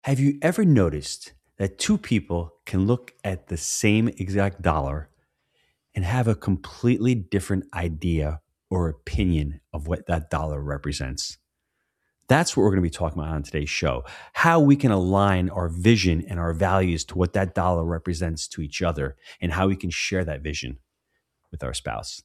Have you ever noticed that two people can look at the same exact dollar and have a completely different idea or opinion of what that dollar represents? That's what we're going to be talking about on today's show. How we can align our vision and our values to what that dollar represents to each other, and how we can share that vision with our spouse.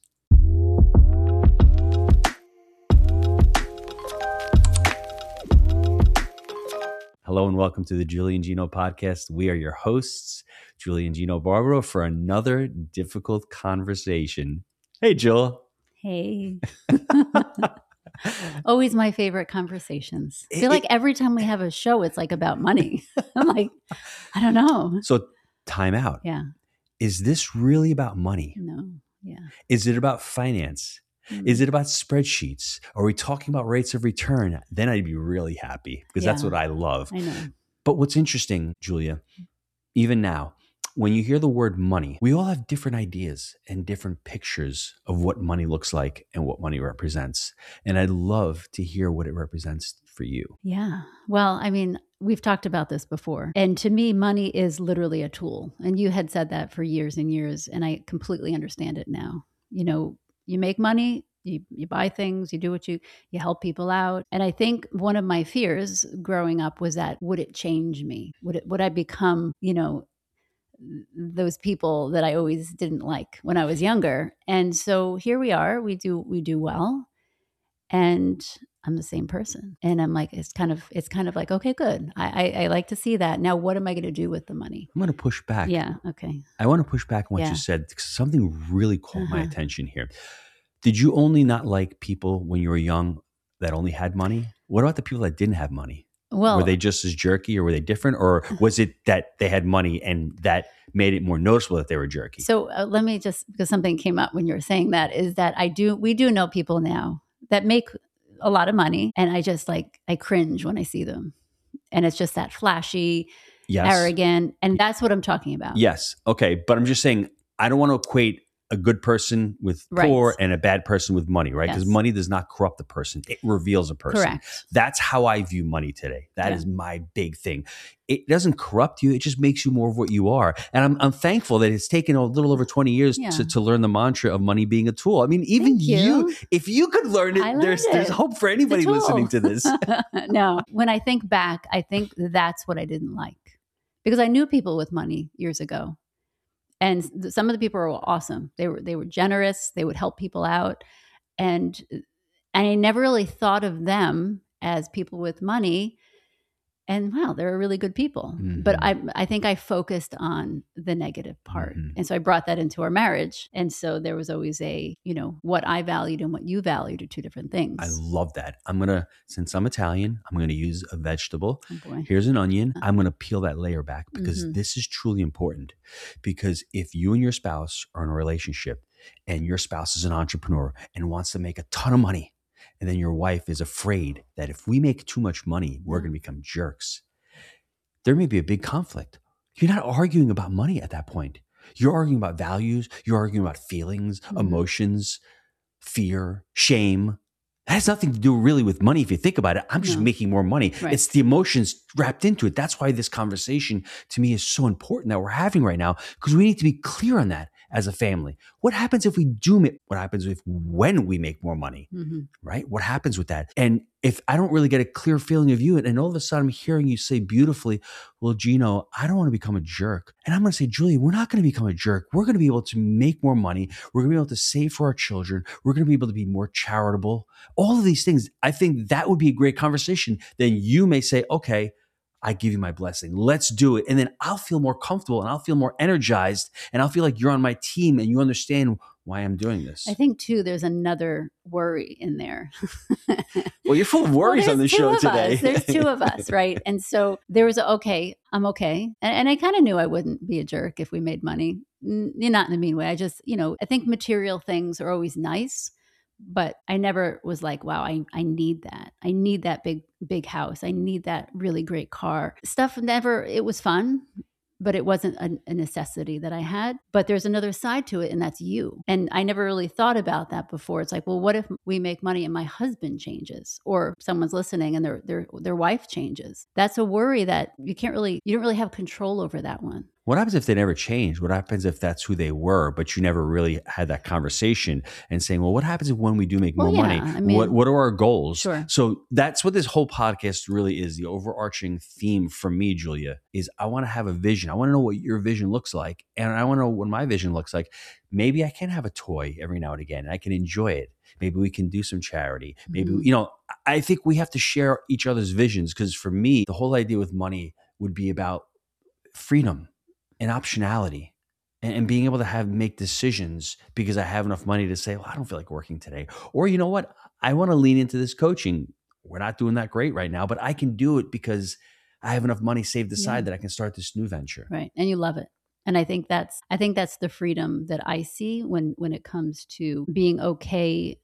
Hello and welcome to the Julie and Gino podcast. We are your hosts, Julie and Gino Barbaro, for another difficult conversation. Hey, Jill. Hey. Always my favorite conversations. I feel like every time we have a show, it's like about money. I'm like, I don't know. So, time out. Yeah. Is this really about money? No. Yeah. Is it about finance? Is it about spreadsheets? Are we talking about rates of return? Then I'd be really happy because that's what I love. I know. But what's interesting, Julia, even now, when you hear the word money, we all have different ideas and different pictures of what money looks like and what money represents. And I'd love to hear what it represents for you. Yeah. Well, I mean, we've talked about this before. And to me, money is literally a tool. And you had said that for years and years. And I completely understand it now. You know, you make money, you buy things, you do what you help people out. And I think one of my fears growing up was that, would it change me? Would I become, those people that I always didn't like when I was younger? And so here we are, we do well. And I'm the same person. And I'm like, it's kind of like, okay, good. I like to see that. Now, what am I going to do with the money? I'm going to push back. Yeah. Okay. I want to push back on what you said, because something really caught my attention here. Did you only not like people when you were young that only had money? What about the people that didn't have money? Well, were they just as jerky, or were they different? Or was it that they had money and that made it more noticeable that they were jerky? So let me just, because something came up when you were saying that, is that we do know people now that make a lot of money, and I cringe when I see them. And it's just that flashy, arrogant, and that's what I'm talking about. Yes. Okay. But I'm just saying, I don't want to equate a good person with poor and a bad person with money, right? Because money does not corrupt the person. It reveals a person. Correct. That's how I view money today. That is my big thing. It doesn't corrupt you. It just makes you more of what you are. And I'm thankful that it's taken a little over 20 years to learn the mantra of money being a tool. I mean, even you, if you could learn it, there's hope for anybody listening to this. No, when I think back, I think that's what I didn't like, because I knew people with money years ago. And some of the people were awesome. They were generous. They would help people out. And I never really thought of them as people with money. And wow, they're really good people. Mm-hmm. But I think I focused on the negative part. Mm-hmm. And so I brought that into our marriage. And so there was always what I valued and what you valued are two different things. I love that. Since I'm Italian, I'm going to use a vegetable. Oh, here's an onion. I'm going to peel that layer back, because this is truly important. Because if you and your spouse are in a relationship and your spouse is an entrepreneur and wants to make a ton of money, and then your wife is afraid that if we make too much money, we're going to become jerks, there may be a big conflict. You're not arguing about money at that point. You're arguing about values. You're arguing about feelings, emotions, fear, shame. That has nothing to do really with money. If you think about it, I'm just making more money. Right. It's the emotions wrapped into it. That's why this conversation to me is so important that we're having right now, because we need to be clear on that as a family. What happens if we do make, what happens when we make more money, right? What happens with that? And if I don't really get a clear feeling of you, and all of a sudden I'm hearing you say beautifully, well, Gino, I don't want to become a jerk. And I'm going to say, Julie, we're not going to become a jerk. We're going to be able to make more money. We're going to be able to save for our children. We're going to be able to be more charitable. All of these things, I think that would be a great conversation. Then you may say, okay, I give you my blessing. Let's do it. And then I'll feel more comfortable, and I'll feel more energized, and I'll feel like you're on my team and you understand why I'm doing this. I think too, there's another worry in there. Well, you're full of worries on the show today. There's two of us, right? And so there was I'm okay. And I kind of knew I wouldn't be a jerk if we made money. Not in a mean way. I just, I think material things are always nice. But I never was like, wow, I need that. I need that big house. I need that really great car. It was fun, but it wasn't a necessity that I had. But there's another side to it, and that's you. And I never really thought about that before. It's like, well, what if we make money and my husband changes, or someone's listening and their wife changes? That's a worry that you don't really have control over that one. What happens if they never change? What happens if that's who they were, but you never really had that conversation and saying, well, what happens if when we do make more money? I mean, what are our goals? Sure. So that's what this whole podcast really is. The overarching theme for me, Julia, is I want to have a vision. I want to know what your vision looks like. And I want to know what my vision looks like. Maybe I can have a toy every now and again. And I can enjoy it. Maybe we can do some charity. Maybe, I think we have to share each other's visions, because for me, the whole idea with money would be about freedom and optionality, and being able to make decisions because I have enough money to say, well, I don't feel like working today. Or you know what? I want to lean into this coaching. We're not doing that great right now, but I can do it because I have enough money saved aside that I can start this new venture. Right. And you love it. And I think that's the freedom that I see when it comes to being okay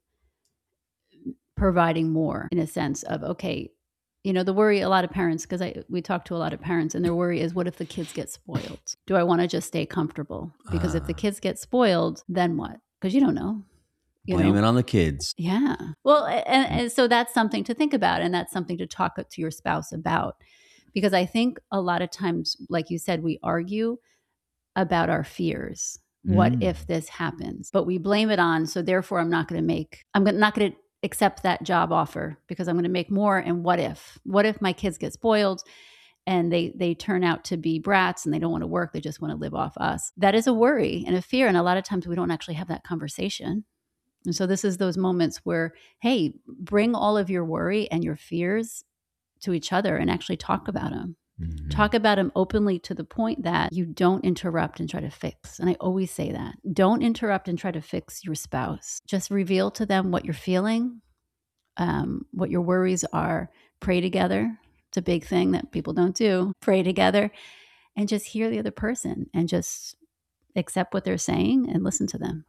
providing more, in a sense of, okay, the worry a lot of parents, because we talk to a lot of parents, and their worry is, what if the kids get spoiled? Do I want to just stay comfortable? Because if the kids get spoiled, then what? Because you don't know. Blame it on the kids. Yeah. Well, and so that's something to think about, and that's something to talk to your spouse about. Because I think a lot of times, like you said, we argue about our fears. What if this happens? But we blame it on, so therefore I'm not going to accept that job offer because I'm going to make more. And what if my kids get spoiled and they turn out to be brats and they don't want to work, they just want to live off us? That is a worry and a fear. And a lot of times we don't actually have that conversation. And so this is those moments where, hey, bring all of your worry and your fears to each other and actually talk about them. Mm-hmm. Talk about them openly, to the point that you don't interrupt and try to fix. And I always say that. Don't interrupt and try to fix your spouse. Just reveal to them what you're feeling, what your worries are. Pray together. It's a big thing that people don't do. Pray together and just hear the other person and just accept what they're saying and listen to them.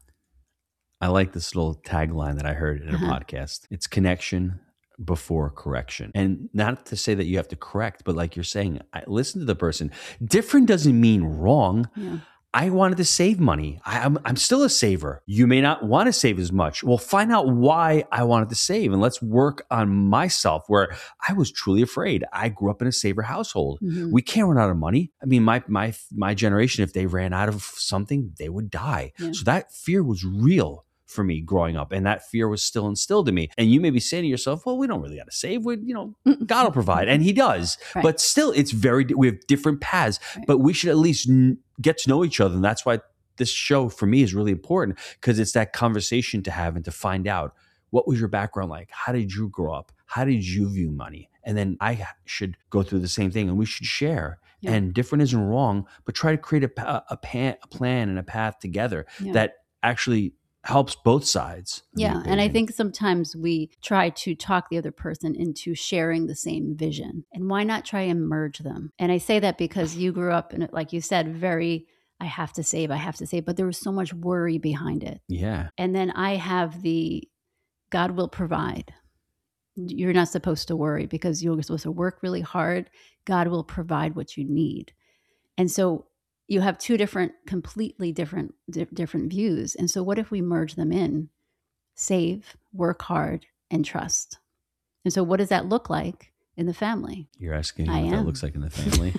I like this little tagline that I heard in a podcast. It's connection before correction. And not to say that you have to correct, but like you're saying, listen to the person. Different doesn't mean wrong. Yeah. I wanted to save money. I'm still a saver. You may not want to save as much. Well, find out why I wanted to save, and let's work on myself, where I was truly afraid. I grew up in a saver household. Mm-hmm. We can't run out of money. I mean, my generation, if they ran out of something, they would die. Yeah. So that fear was real for me growing up, and that fear was still instilled in me. And you may be saying to yourself, well, we don't really got to save. God will provide, and he does. Right. But still, we have different paths, right. But we should at least get to know each other. And that's why this show for me is really important, because it's that conversation to have and to find out, what was your background like? How did you grow up? How did you view money? And then I should go through the same thing, and we should share. Yeah. And different isn't wrong, but try to create a plan and a path together that actually helps both sides. Yeah. And I think sometimes we try to talk the other person into sharing the same vision. And why not try and merge them? And I say that because you grew up in it, like you said, I have to save, but there was so much worry behind it. Yeah. And then I have God will provide. You're not supposed to worry because you're supposed to work really hard. God will provide what you need. And so you have two completely different views. And so what if we merge them in? Save, work hard, and trust. And so what does that look like in the family? You're asking what that looks like in the family?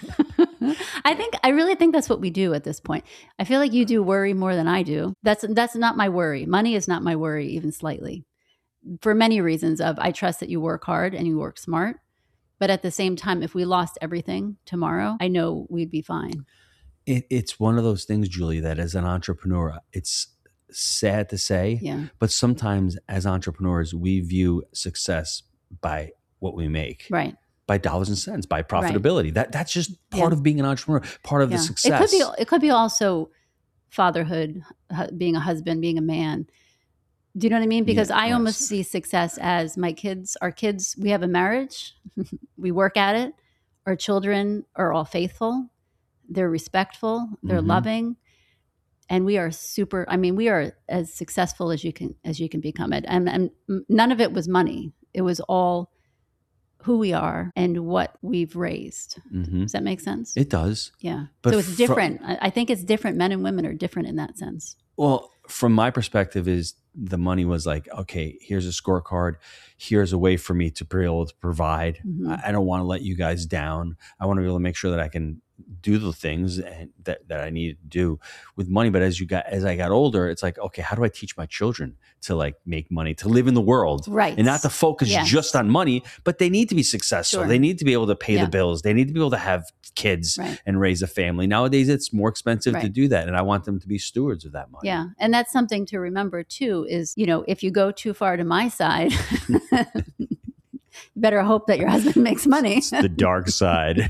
I really think that's what we do at this point. I feel like you do worry more than I do. That's not my worry. Money is not my worry, even slightly. For many reasons I trust that you work hard and you work smart. But at the same time, if we lost everything tomorrow, I know we'd be fine. It's one of those things, Julie, that as an entrepreneur, it's sad to say, but sometimes as entrepreneurs, we view success by what we make. Right. By dollars and cents, by profitability. Right. That's just part of being an entrepreneur, part of the success. It could be also fatherhood, being a husband, being a man. Do you know what I mean? Because I almost see success as our kids, we have a marriage, we work at it, our children are all faithful. They're respectful, they're loving, and we are we are as successful as you can become it. And none of it was money. It was all who we are and what we've raised. Does that make sense? It does. Yeah. But so it's different. I think it's different. Men and women are different in that sense. Well, from my perspective is the money was like, okay, here's a scorecard. Here's a way for me to be able to provide. I don't want to let you guys down. I want to be able to make sure that I can do the things that I need to do with money. But as I got older, it's like, okay, how do I teach my children to like make money, to live in the world, right? And not to focus just on money, but they need to be successful. Sure. They need to be able to pay the bills. They need to be able to have kids and raise a family. Nowadays, it's more expensive to do that. And I want them to be stewards of that money. Yeah. And that's something to remember too, is, if you go too far to my side, you better hope that your husband makes money. It's the dark side.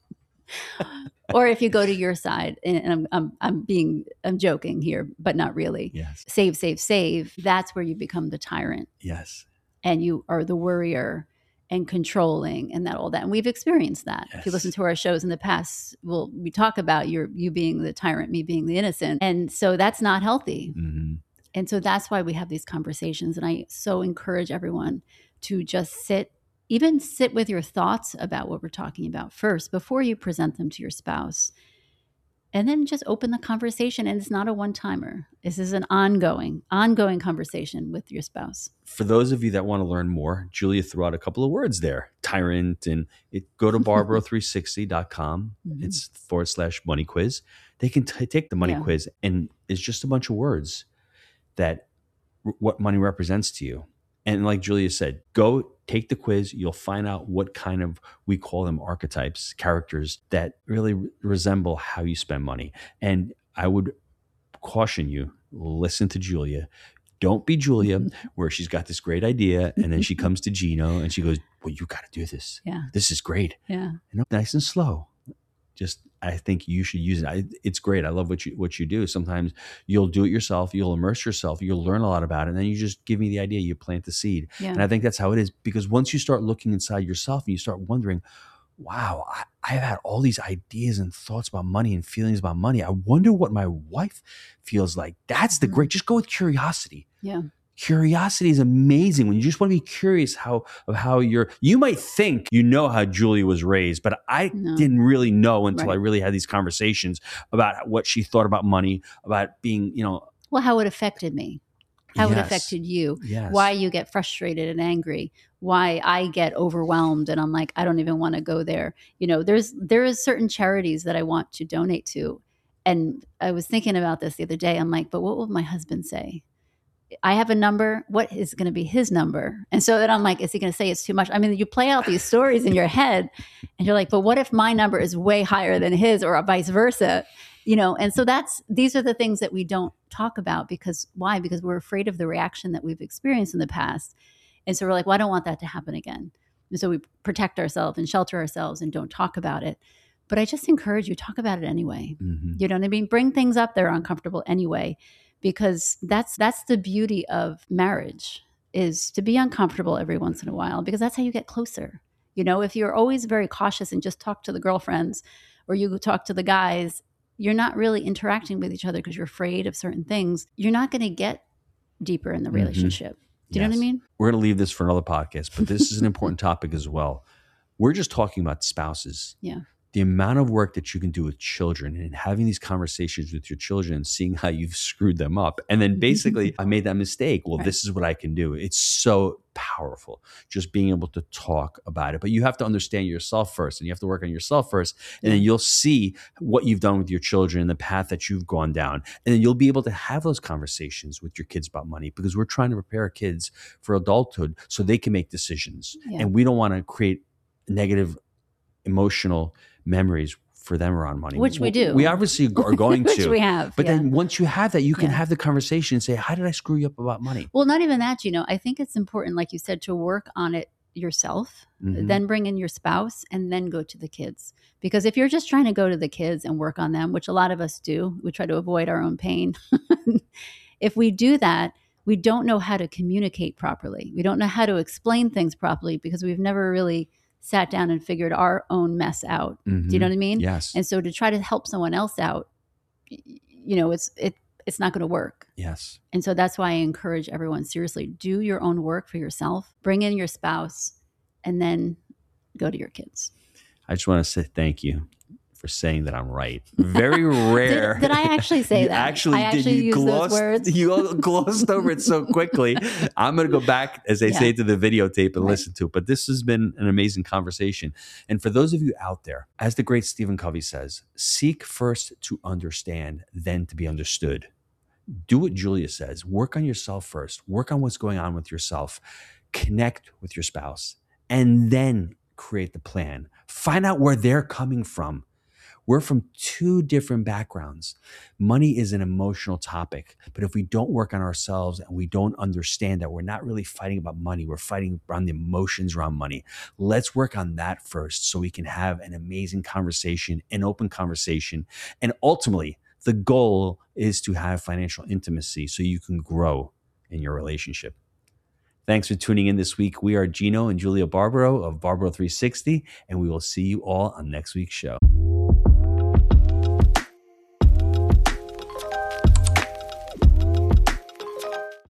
Or if you go to your side, and I'm joking here, but not really. Yes. Save. That's where you become the tyrant. Yes. And you are the worrier and controlling and all that. And we've experienced that. Yes. If you listen to our shows in the past, we talk about you being the tyrant, me being the innocent. And so that's not healthy. Mm-hmm. And so that's why we have these conversations. And I so encourage everyone to just sit with your thoughts about what we're talking about first before you present them to your spouse. And then just open the conversation. And it's not a one-timer. This is an ongoing conversation with your spouse. For those of you that want to learn more, Julia threw out a couple of words there, tyrant, and go to barbaro360.com. It's /money quiz. They can take the money quiz, and it's just a bunch of words that what money represents to you. And like Julia said, go take the quiz. You'll find out what kind of, we call them archetypes, characters that really resemble how you spend money. And I would caution you, listen to Julia. Don't be Julia, where she's got this great idea and then she comes to Gino and she goes, well, you got to do this. Yeah. This is great. Yeah. Nice and slow. I think you should use it. It's great. I love what you do. Sometimes you'll do it yourself. You'll immerse yourself. You'll learn a lot about it. And then you just give me the idea. You plant the seed. Yeah. And I think that's how it is, because once you start looking inside yourself and you start wondering, wow, I've had all these ideas and thoughts about money and feelings about money. I wonder what my wife feels like. That's the great, just go with curiosity. Yeah. Curiosity is amazing when you just want to be curious you might think you know how Julia was raised, but I didn't really know until I really had these conversations about what she thought about money, about being, well, how it affected me, how it affected you, why you get frustrated and angry, why I get overwhelmed. And I'm like, I don't even want to go there. There is certain charities that I want to donate to. And I was thinking about this the other day. I'm like, but what will my husband say? I have a number. What is going to be his number? And so then I'm like, is he going to say it's too much? I mean, you play out these stories in your head and you're like, but what if my number is way higher than his, or vice versa? And so these are the things that we don't talk about. Because why? Because we're afraid of the reaction that we've experienced in the past. And so we're like, well, I don't want that to happen again. And so we protect ourselves and shelter ourselves and don't talk about it. But I just encourage you, talk about it anyway. Mm-hmm. You know what I mean? Bring things up that are uncomfortable anyway. Because that's the beauty of marriage, is to be uncomfortable every once in a while, because that's how you get closer. If you're always very cautious and just talk to the girlfriends or you talk to the guys, you're not really interacting with each other because you're afraid of certain things. You're not going to get deeper in the relationship. Do you know what I mean? We're going to leave this for another podcast, but this is an important topic as well. We're just talking about spouses. Yeah. The amount of work that you can do with children and having these conversations with your children and seeing how you've screwed them up. And then basically, I made that mistake. Well, this is what I can do. It's so powerful, just being able to talk about it. But you have to understand yourself first, and you have to work on yourself first. And then you'll see what you've done with your children and the path that you've gone down. And then you'll be able to have those conversations with your kids about money, because we're trying to prepare our kids for adulthood so they can make decisions. Yeah. And we don't want to create negative emotional memories for them around money, which we do. We obviously are going which to. We have. But then once you have that, you can have the conversation and say, how did I screw you up about money? Well, not even that, I think it's important, like you said, to work on it yourself, then bring in your spouse, and then go to the kids. Because if you're just trying to go to the kids and work on them, which a lot of us do, we try to avoid our own pain. If we do that, we don't know how to communicate properly. We don't know how to explain things properly, because we've never really sat down and figured our own mess out. Do you know what I mean? Yes. And so to try to help someone else out, it's not going to work. Yes. And so that's why I encourage everyone, seriously, do your own work for yourself, bring in your spouse, and then go to your kids. I just want to say thank you for saying that I'm right. Very rare. Did I actually say that? Actually, I actually used those words. You glossed over it so quickly. I'm going to go back, as they say, to the videotape and listen to it. But this has been an amazing conversation. And for those of you out there, as the great Stephen Covey says, seek first to understand, then to be understood. Do what Julia says. Work on yourself first. Work on what's going on with yourself. Connect with your spouse, and then create the plan. Find out where they're coming from. We're from two different backgrounds. Money is an emotional topic, but if we don't work on ourselves and we don't understand that we're not really fighting about money, we're fighting around the emotions around money. Let's work on that first so we can have an amazing conversation, an open conversation. And ultimately, the goal is to have financial intimacy so you can grow in your relationship. Thanks for tuning in this week. We are Gino and Julia Barbaro of Barbaro 360, and we will see you all on next week's show.